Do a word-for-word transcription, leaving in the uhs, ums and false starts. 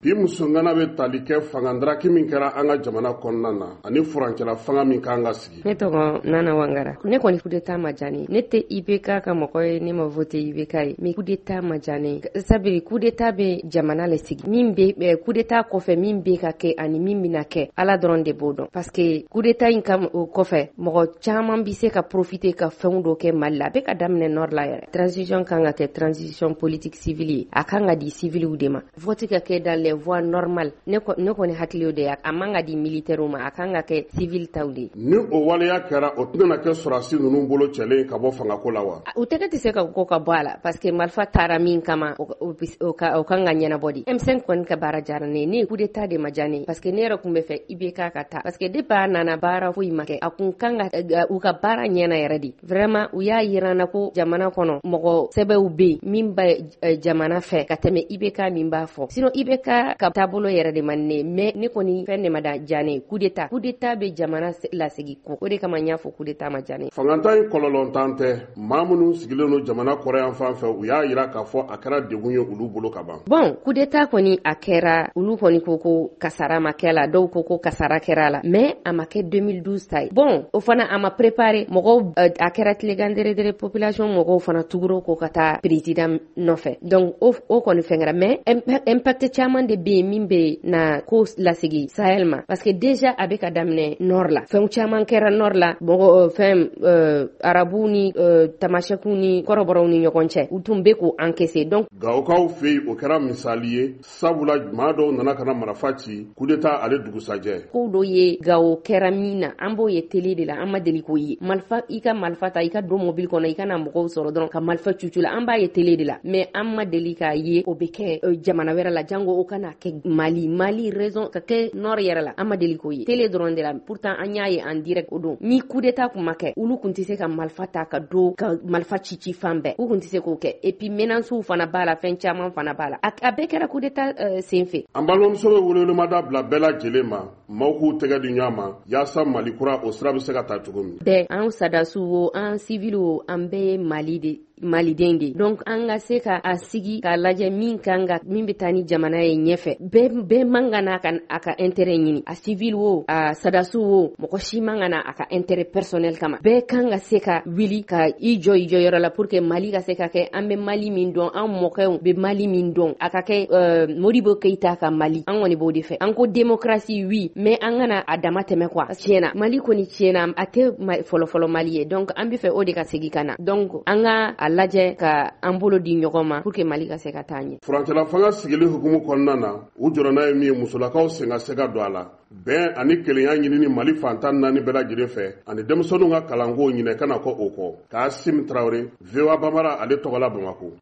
bi musongana be tali kɛ fangandraki min kɛra an ka jamana kɔnɔna na ani furancɛla fanga min kan ka sigi. Ne tɔgɔ Nana Wangara. Ne kɔni coup d'état ma diya ne ye. Ne tɛ I B K ka mɔgɔ ye, ne ma voté I B K ye, mais coup d'état ma diya ne ye. Sabiri coup d'état bɛ jamana le sigi. Min bɛ coup d'état kɔfɛ min bɛ ka kɛ ani min bɛna kɛ Ala dɔrɔn de b'o dɔn. Parce que coup d'état in ka kɔfɛ mɔgɔ caman bɛ se ka profiter ka fɛnw dɔ kɛ Mali la. A bɛ ka daminɛ nord la yɛrɛ. Transition kan ka kɛ transition politique civile ye. A kan ka di civiliw de ma. Vote ka kɛ dans les voies normales. Ne kɔni hakili o de ye. A man ka di militaire ma. A kan ka kɛ civil taw de ye. Ni o waleya kɛra o tɛna kɛ sɔrɔdasi ninnu bolo cɛlen ka bɔ fangako la wa? O tɛgɛ tɛ se ka ko ka bɔ a la parce que marifa taara min kama o kan ka ɲɛnabɔ de. M cinq kɔni ka baara diyara ne ye. Ne ye coup d'état de ma diya ne ye parce que ne yɛrɛ tun bɛ fɛ I B K ka taa parce que depuis a nana baara foyi ma kɛ. A kun kan ka u ka baara ɲɛna yɛrɛ de. Vraiment u y'a yira n na ko jamana kɔnɔ mɔgɔ sɛbɛw bɛ yen min bɛ jamana fɛ ka tɛmɛ I B K min b'a fɔ. Sinon I B K ka taabolo yɛrɛ de man ne mais ne kɔni fɛn de ma diya ne ye coup d'état. Coup d'état bɛ jamana lasegi ko. O de kama n y'a fɔ coup d'état ma diya ne ye. Fanganta in kɔlɔlɔntan tɛ maa minnu sigilen don jamana kɔrɔ yan fan fɛ u y'a yira k'a fɔ a kɛra degun ye olu bolo ka ban. Bon coup d'état kɔni a kɛra olu kɔni ko ko kasara ma kɛ la dɔw ko ko kasara kɛra la mais a ma kɛ deux mille douze ta ye. Bon o fana a ma préparé mɔgɔw a kɛra tilegan dere population mɔgɔw fana tuguro ko ka taa président nɔfɛ donc o o kɔni fɛngɛra mais impact caman de bɛ yen min bɛ na ko lasegi Sahel ma parce que déjà a bɛ ka daminɛ nord la fɛn caman kɛra nord la mɔgɔ fɛn arabu ni tamasɛku ni kɔrɔbɔrɔw ni ɲɔgɔn cɛ u tun bɛ k'o encaisser donc Gawokaw fɛ yen o kɛra misali ye sabula maa dɔw nana ka na marifa ci coup d'état ale dugusajɛ. Ko dɔ ye Gawo kɛra min na an b'o ye télé de la an ma deli k'o ye marifa i ka marifa ta i ka don mobile kɔnɔ i ka na mɔgɔw sɔrɔ dɔrɔn ka marifa cucu la an b'a ye télé de la mais an ma deli k'a ye o bɛ kɛ jamana wɛrɛ la jango o kana kɛ Mali Mali raison ka kɛ nord yɛrɛ la an ma deli k'o ye télé dɔrɔn de la pourtant an y'a ye en direct o don ni coup d'état kun ma kɛ olu kun tɛ se ka marifa ta ka don ka marifa cici fan bɛɛ u kun tɛ se k'o kɛ et puis menaces fana b'a la fɛn caman fana b'a la a bɛɛ kɛra coup d'état sen fɛ. An balimamuso bɛ welewelemada bila bɛɛ lajɛlen ma maaw k'u tɛgɛ di ɲɔgɔn ma yaasa Mali kura o sira bɛ se ka taa cogo min. Bɛɛ an sadasiw o an civil o an bɛɛ ye Mali de maliden de donc an ka se ka a sigi k'a lajɛ min kan ka min bɛ taa ni jamana ye ɲɛfɛ bɛɛ bɛɛ man ka na a ka intérêt ɲini a civil o a sadasiw o mɔgɔ si man ka na a ka intérêt personnel kama bɛɛ kan ka se ka wuli ka i jɔ i jɔyɔrɔ la pour que Mali ka se ka kɛ an bɛ Mali min dɔn an mɔkɛw bɛ Mali min dɔn a ka kɛ Modibo Keita ka Mali an kɔni b'o de fɛ an ko démocratie oui mais an kana a dama tɛmɛ quoi tiɲɛna Mali kɔni tiɲɛna a tɛ fɔlɔfɔlɔ Mali ye donc an bɛ fɛ o de ka segin ka na donc an ka a lajɛ ka an bolo di ɲɔgɔn ma pour que Mali ka se ka taa ɲɛ. Furancɛla fanga sigili hukumu kɔnɔna na u jɔrɔna ye min ye musolakaw sen ka se ka don a la bɛn ani kelenya ɲinini Mali fantan naani bɛɛ lajɛlen fɛ ani denmisɛnninw ka kalanko ɲinɛ kana kɔ o kɔ. Kaasim Traoré V O A Bambara ale tɔgɔla Bamako.